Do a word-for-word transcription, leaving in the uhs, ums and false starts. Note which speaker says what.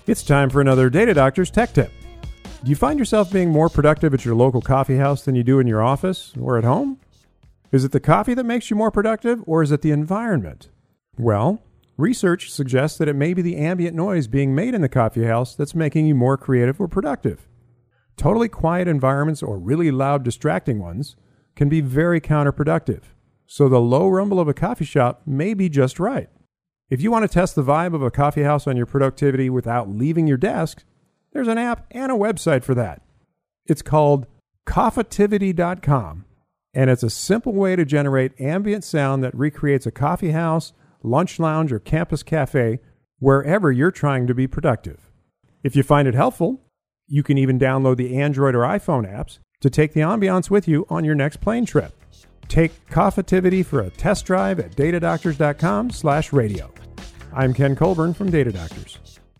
Speaker 1: It's time for another Data Doctor's Tech Tip. Do you find yourself being more productive at your local coffee house than you do in your office or at home? Is it the coffee that makes you more productive, or is it the environment? Well, research suggests that it may be the ambient noise being made in the coffee house that's making you more creative or productive. Totally quiet environments or really loud, distracting ones can be very counterproductive, so the low rumble of a coffee shop may be just right. If you want to test the vibe of a coffee house on your productivity without leaving your desk, there's an app and a website for that. It's called Coffeetivity dot com, and it's a simple way to generate ambient sound that recreates a coffee house, lunch lounge, or campus cafe wherever you're trying to be productive. If you find it helpful, you can even download the Android or iPhone apps to take the ambiance with you on your next plane trip. Take Coffeetivity for a test drive at datadoctors dot com slash radio. I'm Ken Colburn from Data Doctors.